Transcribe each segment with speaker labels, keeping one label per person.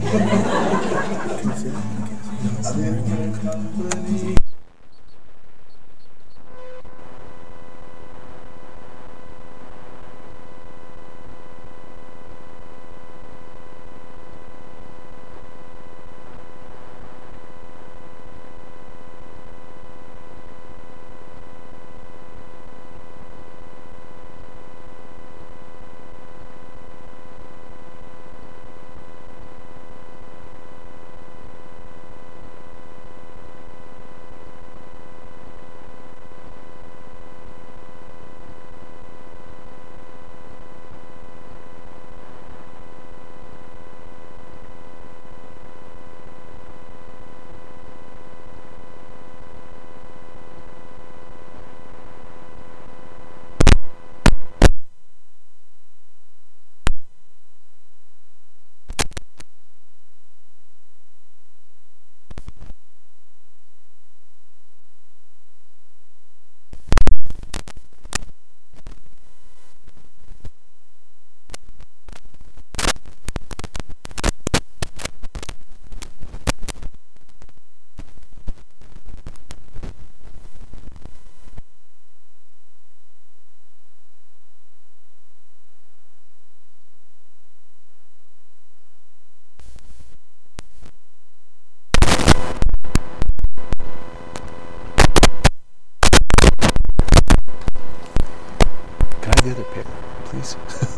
Speaker 1: The other pick, please.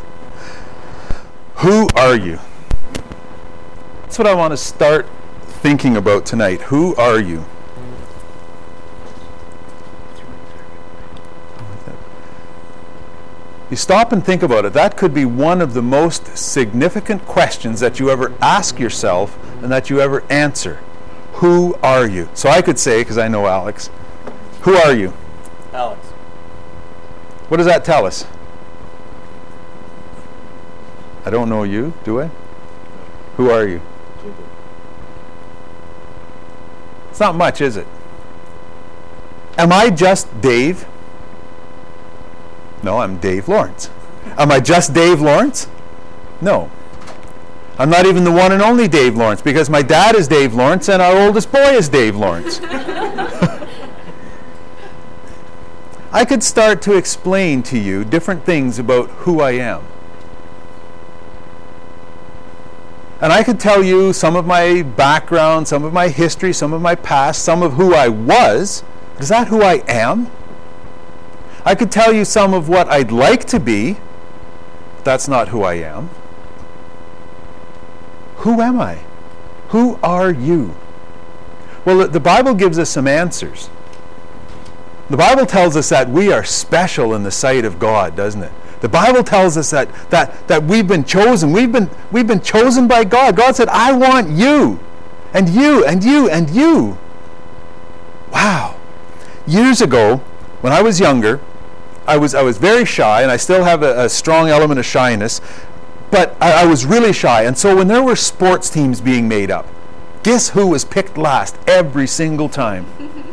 Speaker 1: Who are you? That's what I want to start thinking about tonight. Who are you? You stop and think about it. That could be one of the most significant questions that you ever ask yourself and that you ever answer. Who are you? So I could say, because I know Alex, who are you?
Speaker 2: Alex.
Speaker 1: What does that tell us? I don't know you, do I? Who are you?
Speaker 2: Jacob.
Speaker 1: It's not much, is it? Am I just Dave? No, I'm Dave Lawrence. Am I just Dave Lawrence? No. I'm not even the one and only Dave Lawrence, because my dad is Dave Lawrence and our oldest boy is Dave Lawrence. I could start to explain to you different things about who I am. And I could tell you some of my background, some of my history, some of my past, some of who I was. Is that who I am? I could tell you some of what I'd like to be. But that's not who I am. Who am I? Who are you? Well, the Bible gives us some answers. The Bible tells us that we are special in the sight of God, doesn't it? The Bible tells us that we've been chosen. We've been chosen by God. God said, I want you, and you, and you, and you. Wow. Years ago, when I was younger, I was very shy, and I still have a strong element of shyness, but I was really shy. And so when there were sports teams being made up, guess who was picked last every single time?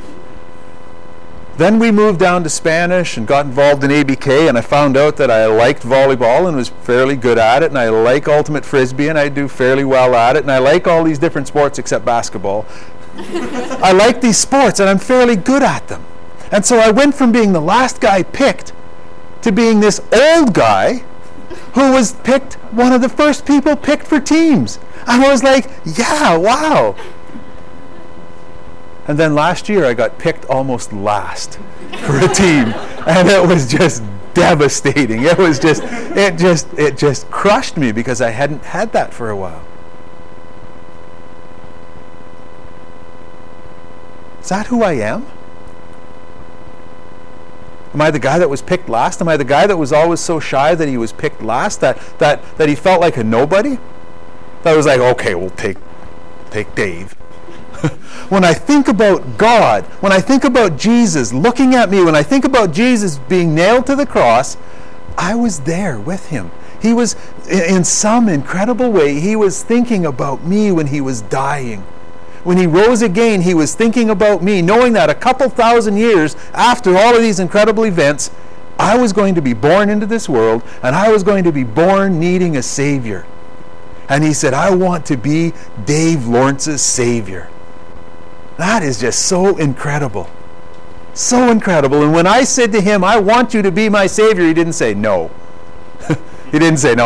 Speaker 1: Then we moved down to Spanish and got involved in ABK, and I found out that I liked volleyball and was fairly good at it, and I like ultimate frisbee and I do fairly well at it, and I like all these different sports except basketball. I like these sports and I'm fairly good at them. And so I went from being the last guy picked to being this old guy who was picked, one of the first people picked for teams. And I was like, yeah, wow. And then last year I got picked almost last for a team, and it was just devastating. It just crushed me because I hadn't had that for a while. Is that who I am? Am I the guy that was picked last? Am I the guy that was always so shy that he was picked last, that he felt like a nobody? That was like, okay, we'll take Dave. When I think about God, when I think about Jesus looking at me, when I think about Jesus being nailed to the cross, I was there with him. He was, in some incredible way, he was thinking about me when he was dying. When he rose again, he was thinking about me, knowing that a couple thousand years after all of these incredible events, I was going to be born into this world, and I was going to be born needing a Savior. and he said, I want to be Dave Lawrence's Savior. That is just so incredible. So incredible. And when I said to him, I want you to be my Savior, he didn't say no. He didn't say, no,